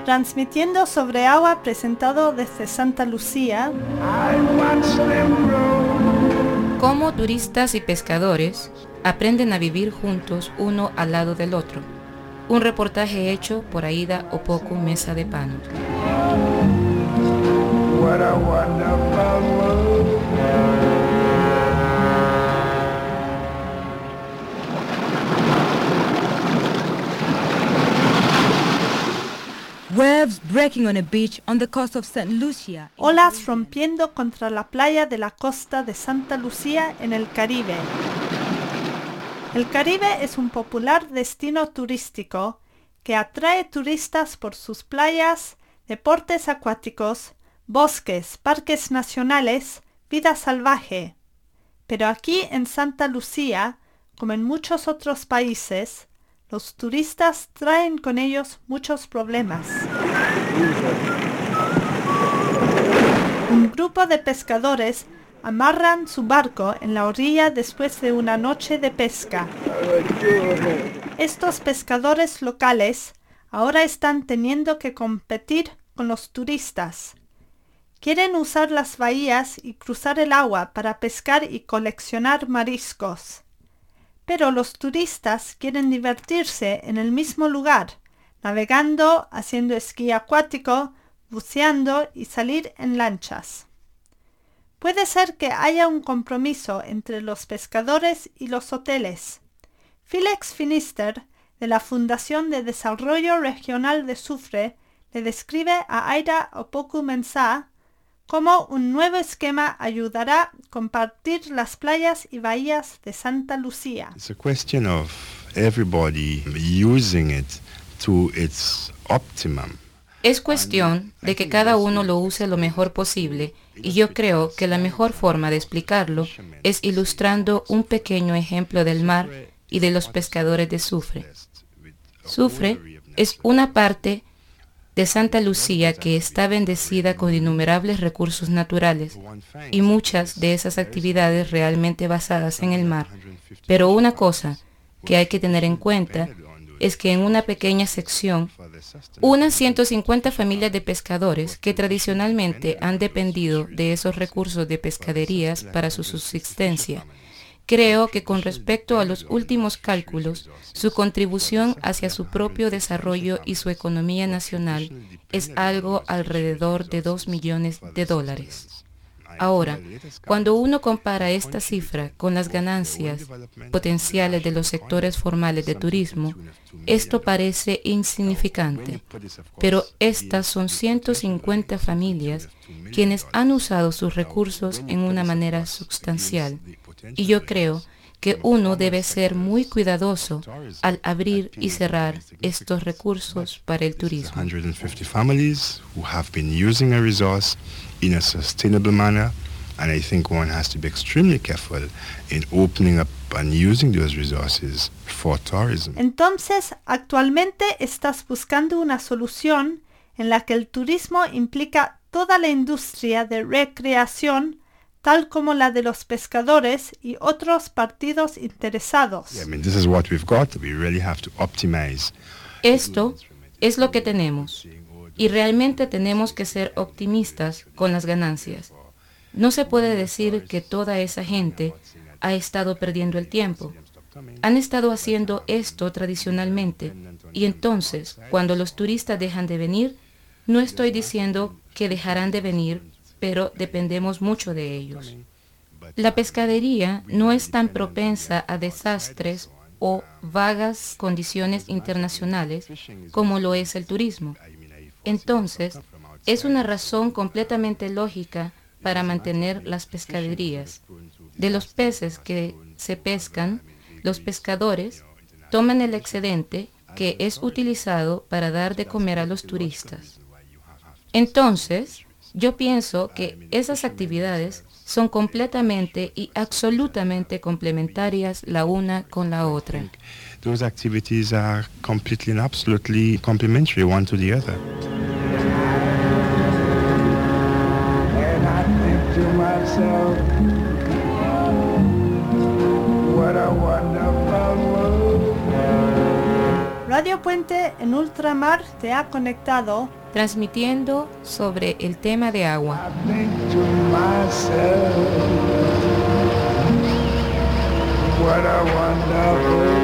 transmitiendo sobre agua presentado desde Santa Lucía. Cómo turistas y pescadores aprenden a vivir juntos uno al lado del otro. Un reportaje hecho por Aida Opoku Mesa de Pano. What a wonderful world. Waves breaking on a beach on the coast of St. Lucia. Olas rompiendo contra la playa de la costa de Santa Lucía en el Caribe. El Caribe es un popular destino turístico que atrae turistas por sus playas, deportes acuáticos, bosques, parques nacionales, vida salvaje. Pero aquí en Santa Lucía, como en muchos otros países, los turistas traen con ellos muchos problemas. Un grupo de pescadores amarran su barco en la orilla después de una noche de pesca. Estos pescadores locales ahora están teniendo que competir con los turistas. Quieren usar las bahías y cruzar el agua para pescar y coleccionar mariscos. Pero los turistas quieren divertirse en el mismo lugar, navegando, haciendo esquí acuático, buceando y salir en lanchas. Puede ser que haya un compromiso entre los pescadores y los hoteles. Felix Finister, de la Fundación de Desarrollo Regional de Sufre, le describe a Aida Opoku Mensah cómo un nuevo esquema ayudará a compartir las playas y bahías de Santa Lucía. It's a question of everybody using it to its optimum. Es cuestión de que cada uno lo use lo mejor posible, y yo creo que la mejor forma de explicarlo es ilustrando un pequeño ejemplo del mar y de los pescadores de Sufre. Sufre es una parte de Santa Lucía que está bendecida con innumerables recursos naturales y muchas de esas actividades realmente basadas en el mar. Pero una cosa que hay que tener en cuenta es que en una pequeña sección, unas 150 familias de pescadores que tradicionalmente han dependido de esos recursos de pescaderías para su subsistencia. Creo que con respecto a los últimos cálculos, su contribución hacia su propio desarrollo y su economía nacional es algo alrededor de $2 millones. Ahora, cuando uno compara esta cifra con las ganancias potenciales de los sectores formales de turismo, esto parece insignificante, pero estas son 150 familias quienes han usado sus recursos en una manera sustancial. Y yo creo que uno debe ser muy cuidadoso al abrir y cerrar estos recursos para el turismo. 150 families who have been using a resource in a sustainable manner, and I think one has to be extremely careful in opening up and using those resources for tourism. Entonces, actualmente estás buscando una solución en la que el turismo implica toda la industria de recreación, tal como la de los pescadores y otros partidos interesados. This is what we've got. We really have to optimize. Esto es lo que tenemos, y realmente tenemos que ser optimistas con las ganancias. No se puede decir que toda esa gente ha estado perdiendo el tiempo. Han estado haciendo esto tradicionalmente, y entonces, cuando los turistas dejan de venir, no estoy diciendo que dejarán de venir, pero dependemos mucho de ellos. La pescadería no es tan propensa a desastres o vagas condiciones internacionales como lo es el turismo. Entonces, es una razón completamente lógica para mantener las pescaderías. De los peces que se pescan, los pescadores toman el excedente que es utilizado para dar de comer a los turistas. Entonces, yo pienso que esas actividades son completamente y absolutamente complementarias la una con la otra. Those activities are completely and absolutely complementary one to the other. And I think to myself, what a wonderful world. Radio Puente en Ultramar te ha conectado transmitiendo sobre el tema de agua. I think to myself, what a wonderful